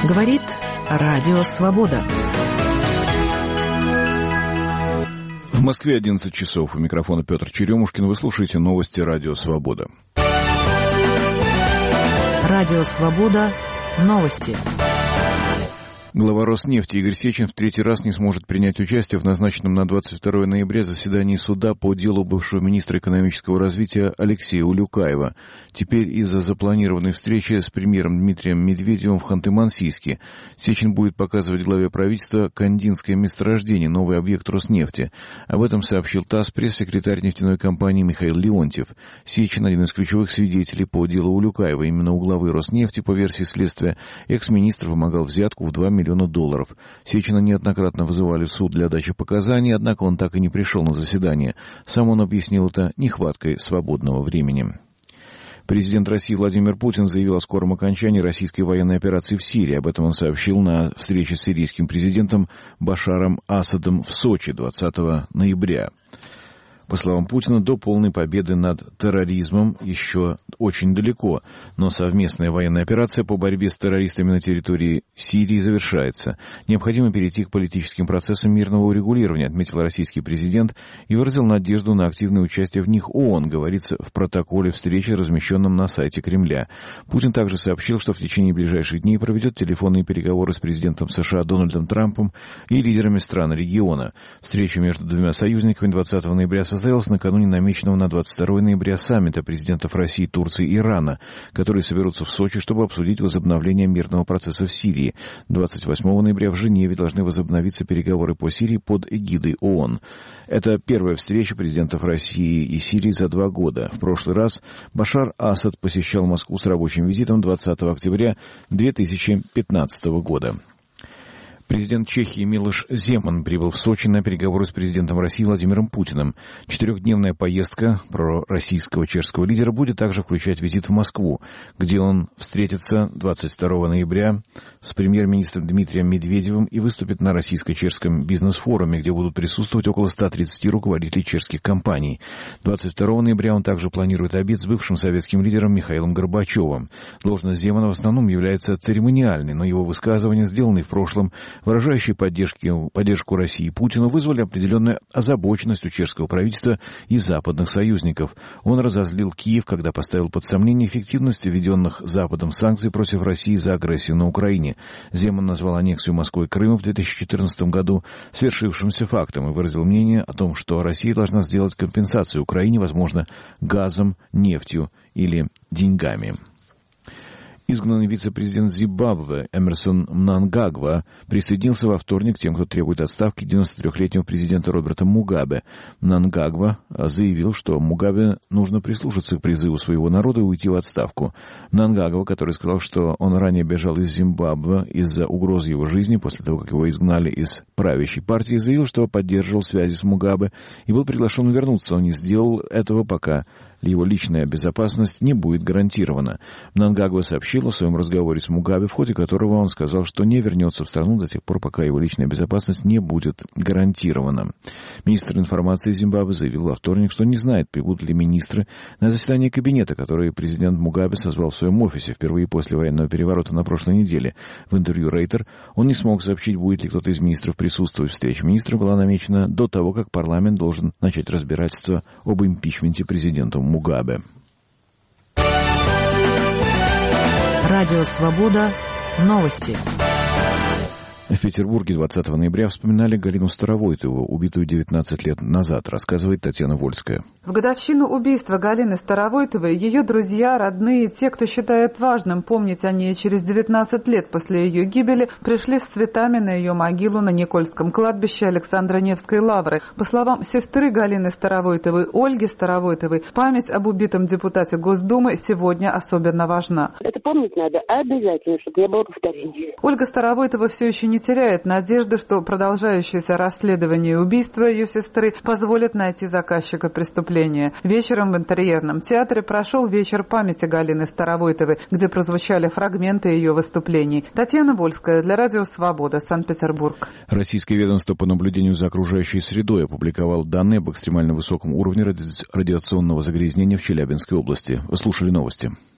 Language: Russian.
Говорит Радио Свобода. В Москве 11 часов. У микрофона Петр Черемушкин. Вы слушаете новости Радио Свобода. Радио Свобода. Новости. Глава Роснефти Игорь Сечин в третий раз не сможет принять участие в назначенном на 22 ноября заседании суда по делу бывшего министра экономического развития Алексея Улюкаева. Теперь из-за запланированной встречи с премьером Дмитрием Медведевым в Ханты-Мансийске Сечин будет показывать главе правительства кандинское месторождение, новый объект Роснефти. Об этом сообщил ТАСС пресс-секретарь нефтяной компании Михаил Леонтьев. Сечин один из ключевых свидетелей по делу Улюкаева. Именно у главы Роснефти, по версии следствия, экс-министр вымогал взятку в $2 миллиона. Сечина неоднократно вызывали в суд для дачи показаний, однако он так и не пришел на заседание. Сам он объяснил это нехваткой свободного времени. Президент России Владимир Путин заявил о скором окончании российской военной операции в Сирии. Об этом он сообщил на встрече с сирийским президентом Башаром Асадом в Сочи 20 ноября. По словам Путина, до полной победы над терроризмом еще очень далеко, но совместная военная операция по борьбе с террористами на территории Сирии завершается. Необходимо перейти к политическим процессам мирного урегулирования, отметил российский президент и выразил надежду на активное участие в них ООН, говорится в протоколе встречи, размещенном на сайте Кремля. Путин также сообщил, что в течение ближайших дней проведет телефонные переговоры с президентом США Дональдом Трампом и лидерами стран региона. Встреча между двумя союзниками 20 ноября состоялась накануне намеченного на 22 ноября саммита президентов России, Турции и Ирана, которые соберутся в Сочи, чтобы обсудить возобновление мирного процесса в Сирии. 28 ноября в Женеве должны возобновиться переговоры по Сирии под эгидой ООН. Это первая встреча президентов России и Сирии за 2 года. В прошлый раз Башар Асад посещал Москву с рабочим визитом 20 октября 2015 года. Президент Чехии Милош Земан прибыл в Сочи на переговоры с президентом России Владимиром Путиным. 4-дневная поездка пророссийского чешского лидера будет также включать визит в Москву, где он встретится 22 ноября с премьер-министром Дмитрием Медведевым и выступит на российско-чешском бизнес-форуме, где будут присутствовать около 130 руководителей чешских компаний. 22 ноября он также планирует обед с бывшим советским лидером Михаилом Горбачевым. Должность Земана в основном является церемониальной, но его высказывания, сделанные в прошлом, выражающие поддержку России Путину, вызвали определенную озабоченность у чешского правительства и западных союзников. Он разозлил Киев, когда поставил под сомнение эффективность введенных Западом санкций против России за агрессию на Украине. Земан назвал аннексию Москвой Крыма в 2014 году свершившимся фактом и выразил мнение о том, что Россия должна сделать компенсацию Украине, возможно, газом, нефтью или деньгами. Изгнанный вице-президент Зимбабве Эмерсон Мнангагва присоединился во вторник к тем, кто требует отставки 93-летнего президента Роберта Мугабе. Мнангагва заявил, что Мугабе нужно прислушаться к призыву своего народа и уйти в отставку. Мнангагва, который сказал, что он ранее бежал из Зимбабве из-за угрозы его жизни после того, как его изгнали из правящей партии, заявил, что поддерживал связи с Мугабе и был приглашен вернуться. Он не сделал этого, пока его личная безопасность не будет гарантирована. Мнангагва сообщил о своем разговоре с Мугабе, в ходе которого он сказал, что не вернется в страну до тех пор, пока его личная безопасность не будет гарантирована. Министр информации Зимбабве заявил во вторник, что не знает, прибудут ли министры на заседание кабинета, которое президент Мугабе созвал в своем офисе впервые после военного переворота на прошлой неделе. В интервью Рейтер он не смог сообщить, будет ли кто-то из министров присутствовать. Встреча министров была намечена до того, как парламент должен начать разбирательство об импичменте президента Мугабе. Радио Свобода. Новости. В Петербурге 20 ноября вспоминали Галину Старовойтову, убитую 19 лет назад, рассказывает Татьяна Вольская. В годовщину убийства Галины Старовойтовой ее друзья, родные, те, кто считает важным помнить о ней через 19 лет после ее гибели, пришли с цветами на ее могилу на Никольском кладбище Александра Невской лавры. По словам сестры Галины Старовойтовой, Ольги Старовойтовой, память об убитом депутате Госдумы сегодня особенно важна. Это помнить надо обязательно, чтобы не было повторения. Ольга Старовойтова все еще не теряет надежды, что продолжающееся расследование убийства ее сестры позволит найти заказчика преступления. Вечером в Интерьерном театре прошел вечер памяти Галины Старовойтовой, где прозвучали фрагменты ее выступлений. Татьяна Вольская для Радио Свобода, Санкт-Петербург. Российское ведомство по наблюдению за окружающей средой опубликовало данные об экстремально высоком уровне радиационного загрязнения в Челябинской области. Вы слушали новости.